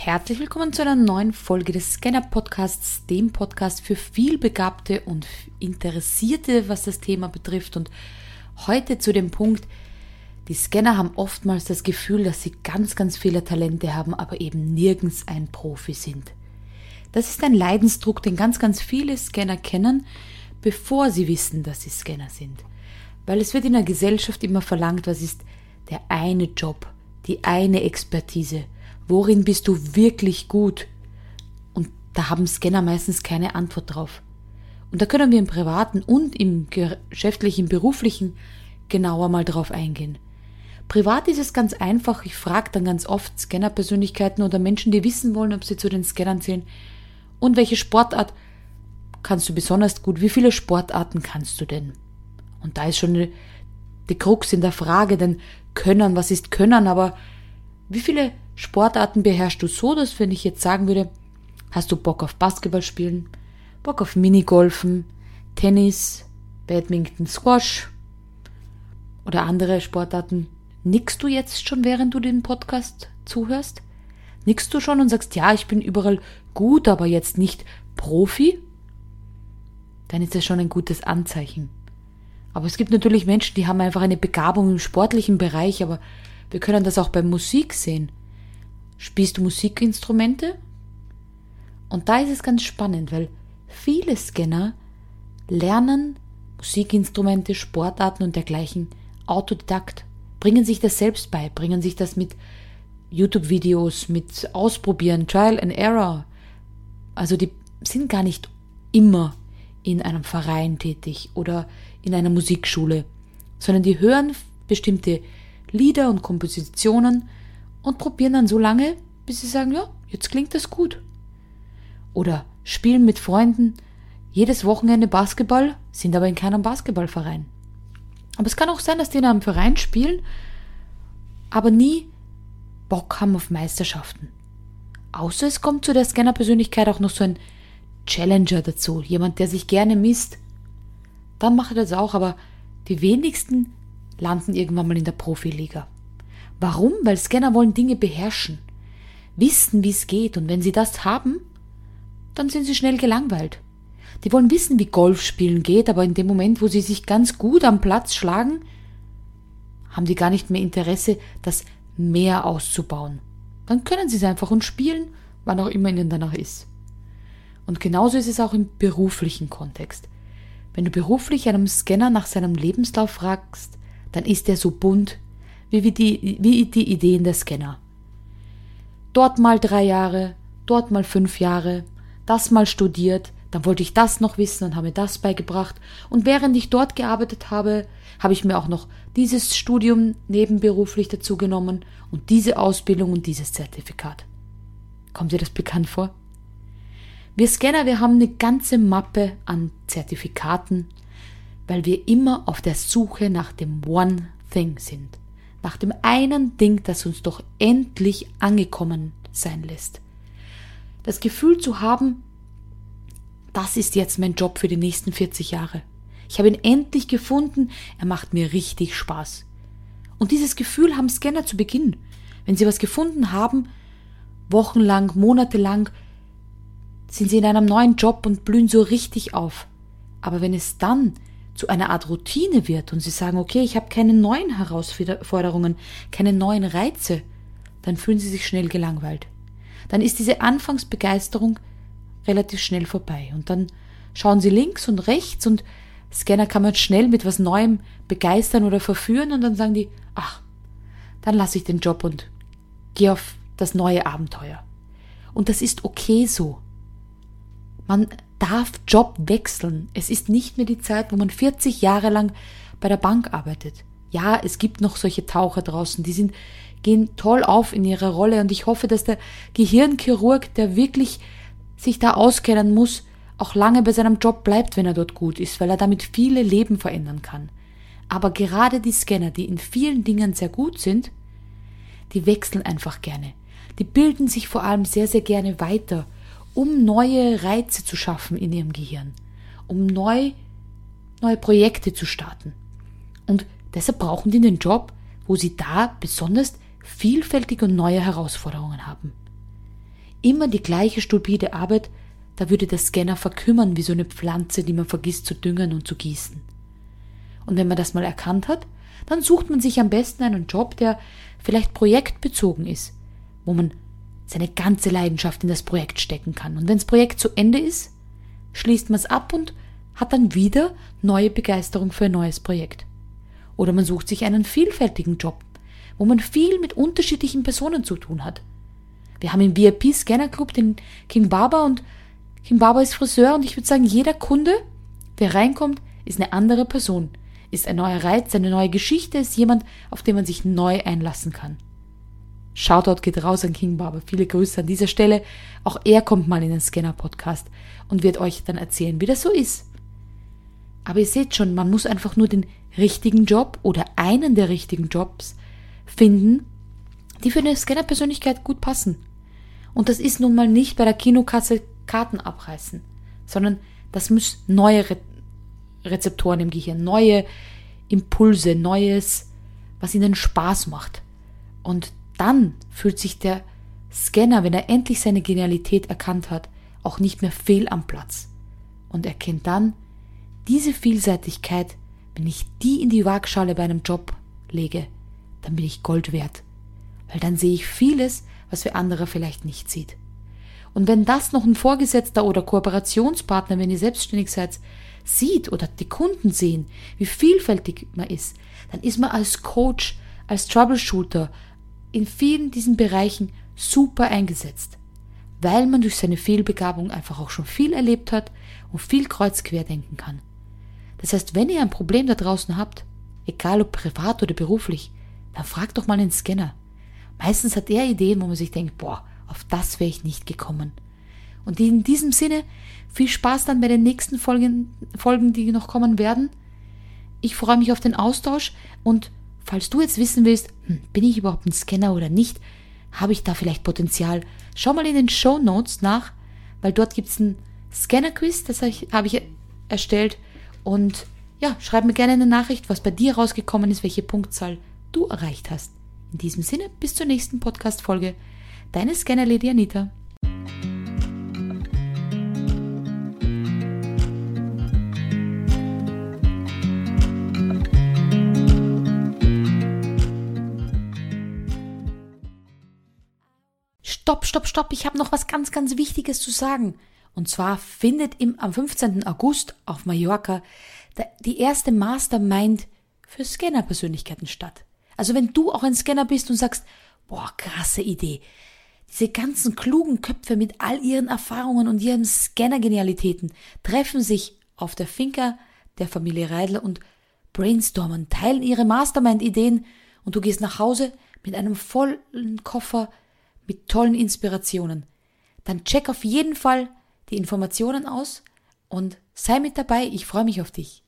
Herzlich willkommen zu einer neuen Folge des Scanner-Podcasts, dem Podcast für vielbegabte und Interessierte, was das Thema betrifft. Und heute zu dem Punkt, die Scanner haben oftmals das Gefühl, dass sie ganz, ganz viele Talente haben, aber eben nirgends ein Profi sind. Das ist ein Leidensdruck, den ganz, ganz viele Scanner kennen, bevor sie wissen, dass sie Scanner sind. Weil es wird in der Gesellschaft immer verlangt, was ist der eine Job, die eine Expertise. Worin bist du wirklich gut? Und da haben Scanner meistens keine Antwort drauf. Und da können wir im Privaten und im geschäftlichen, beruflichen genauer mal drauf eingehen. Privat ist es ganz einfach. Ich frage dann ganz oft Scanner-Persönlichkeiten oder Menschen, die wissen wollen, ob sie zu den Scannern zählen. Und welche Sportart kannst du besonders gut? Wie viele Sportarten kannst du denn? Und da ist schon die Krux in der Frage, denn Können, was ist Können? Aber wie viele Sportarten beherrschst du so, dass wenn ich jetzt sagen würde, hast du Bock auf Basketball spielen, Bock auf Minigolfen, Tennis, Badminton, Squash oder andere Sportarten? Nickst du jetzt schon, während du den Podcast zuhörst? Nickst du schon und sagst, ja, ich bin überall gut, aber jetzt nicht Profi? Dann ist das schon ein gutes Anzeichen. Aber es gibt natürlich Menschen, die haben einfach eine Begabung im sportlichen Bereich, aber wir können das auch bei Musik sehen. Spielst du Musikinstrumente? Und da ist es ganz spannend, weil viele Scanner lernen Musikinstrumente, Sportarten und dergleichen autodidakt, bringen sich das selbst bei, bringen sich das mit YouTube-Videos, mit Ausprobieren, Trial and Error. Also die sind gar nicht immer in einem Verein tätig oder in einer Musikschule, sondern die hören bestimmte Lieder und Kompositionen und probieren dann so lange, bis sie sagen, ja, jetzt klingt das gut. Oder spielen mit Freunden jedes Wochenende Basketball, sind aber in keinem Basketballverein. Aber es kann auch sein, dass die in einem Verein spielen, aber nie Bock haben auf Meisterschaften. Außer es kommt zu der Scanner-Persönlichkeit auch noch so ein Challenger dazu, jemand, der sich gerne misst. Dann macht er das auch, aber die wenigsten landen irgendwann mal in der Profiliga. Warum? Weil Scanner wollen Dinge beherrschen, wissen, wie es geht, und wenn sie das haben, dann sind sie schnell gelangweilt. Die wollen wissen, wie Golf spielen geht, aber in dem Moment, wo sie sich ganz gut am Platz schlagen, haben die gar nicht mehr Interesse, das mehr auszubauen. Dann können sie es einfach und spielen, wann auch immer ihnen danach ist. Und genauso ist es auch im beruflichen Kontext. Wenn du beruflich einem Scanner nach seinem Lebenslauf fragst, dann ist er so bunt wie die Ideen der Scanner. Dort mal 3 Jahre, dort mal 5 Jahre, das mal studiert, dann wollte ich das noch wissen und habe mir das beigebracht. Und während ich dort gearbeitet habe, habe ich mir auch noch dieses Studium nebenberuflich dazu genommen und diese Ausbildung und dieses Zertifikat. Kommt dir das bekannt vor? Wir Scanner, wir haben eine ganze Mappe an Zertifikaten, weil wir immer auf der Suche nach dem One Thing sind. Nach dem einen Ding, das uns doch endlich angekommen sein lässt. Das Gefühl zu haben, das ist jetzt mein Job für die nächsten 40 Jahre. Ich habe ihn endlich gefunden, er macht mir richtig Spaß. Und dieses Gefühl haben Scanner zu Beginn. Wenn sie was gefunden haben, wochenlang, monatelang, sind sie in einem neuen Job und blühen so richtig auf. Aber wenn es dann zu einer Art Routine wird und sie sagen, okay, ich habe keine neuen Herausforderungen, keine neuen Reize, dann fühlen sie sich schnell gelangweilt. Dann ist diese Anfangsbegeisterung relativ schnell vorbei. Und dann schauen sie links und rechts und Scanner kann man schnell mit was Neuem begeistern oder verführen und dann sagen die, ach, dann lasse ich den Job und gehe auf das neue Abenteuer. Und das ist okay so. Man darf Job wechseln. Es ist nicht mehr die Zeit, wo man 40 Jahre lang bei der Bank arbeitet. Ja, es gibt noch solche Taucher draußen, die gehen toll auf in ihrer Rolle und ich hoffe, dass der Gehirnchirurg, der wirklich sich da auskennen muss, auch lange bei seinem Job bleibt, wenn er dort gut ist, weil er damit viele Leben verändern kann. Aber gerade die Scanner, die in vielen Dingen sehr gut sind, die wechseln einfach gerne. Die bilden sich vor allem sehr, sehr gerne weiter, um neue Reize zu schaffen in ihrem Gehirn, um neue Projekte zu starten. Und deshalb brauchen die einen Job, wo sie da besonders vielfältige und neue Herausforderungen haben. immer die gleiche stupide Arbeit, da würde der Scanner verkümmern wie so eine Pflanze, die man vergisst zu düngen und zu gießen. Und wenn man das mal erkannt hat, dann sucht man sich am besten einen Job, der vielleicht projektbezogen ist, wo man seine ganze Leidenschaft in das Projekt stecken kann. Und wenn das Projekt zu Ende ist, schließt man es ab und hat dann wieder neue Begeisterung für ein neues Projekt. Oder man sucht sich einen vielfältigen Job, wo man viel mit unterschiedlichen Personen zu tun hat. Wir haben im VIP-Scanner-Club den King Barber und King Barber ist Friseur und ich würde sagen, jeder Kunde, der reinkommt, ist eine andere Person, ist ein neuer Reiz, eine neue Geschichte, ist jemand, auf den man sich neu einlassen kann. Shoutout geht raus an King Barber, viele Grüße an dieser Stelle. Auch er kommt mal in den Scanner-Podcast und wird euch dann erzählen, wie das so ist. Aber ihr seht schon, man muss einfach nur den richtigen Job oder einen der richtigen Jobs finden, die für eine Scanner-Persönlichkeit gut passen. Und das ist nun mal nicht bei der Kinokasse Karten abreißen, sondern das muss neue Rezeptoren im Gehirn, neue Impulse, Neues, was ihnen Spaß macht. Und dann fühlt sich der Scanner, wenn er endlich seine Genialität erkannt hat, auch nicht mehr fehl am Platz und erkennt dann, diese Vielseitigkeit, wenn ich die in die Waagschale bei einem Job lege, dann bin ich Gold wert, weil dann sehe ich vieles, was für andere vielleicht nicht sieht. Und wenn das noch ein Vorgesetzter oder Kooperationspartner, wenn ihr selbstständig seid, sieht oder die Kunden sehen, wie vielfältig man ist, dann ist man als Coach, als Troubleshooter in vielen diesen Bereichen super eingesetzt, weil man durch seine Fehlbegabung einfach auch schon viel erlebt hat und viel kreuz quer denken kann. Das heißt, wenn ihr ein Problem da draußen habt, egal ob privat oder beruflich, dann fragt doch mal den Scanner. Meistens hat er Ideen, wo man sich denkt, boah, auf das wäre ich nicht gekommen. Und in diesem Sinne, viel Spaß dann bei den nächsten Folgen, die noch kommen werden. Ich freue mich auf den Austausch und falls du jetzt wissen willst, bin ich überhaupt ein Scanner oder nicht, habe ich da vielleicht Potenzial, schau mal in den Shownotes nach, weil dort gibt es ein Scanner-Quiz, das habe ich erstellt und ja, schreib mir gerne eine Nachricht, was bei dir rausgekommen ist, welche Punktzahl du erreicht hast. In diesem Sinne, bis zur nächsten Podcast-Folge. Deine Scanner-Lady Anita. Stopp, ich habe noch was ganz, ganz Wichtiges zu sagen. Und zwar findet am 15. August auf Mallorca die erste Mastermind für Scanner-Persönlichkeiten statt. Also wenn du auch ein Scanner bist und sagst, boah, krasse Idee. Diese ganzen klugen Köpfe mit all ihren Erfahrungen und ihren Scanner-Genialitäten treffen sich auf der Finca der Familie Reidler und brainstormen, teilen ihre Mastermind-Ideen und du gehst nach Hause mit einem vollen Koffer mit tollen Inspirationen. Dann check auf jeden Fall die Informationen aus und sei mit dabei. Ich freue mich auf dich.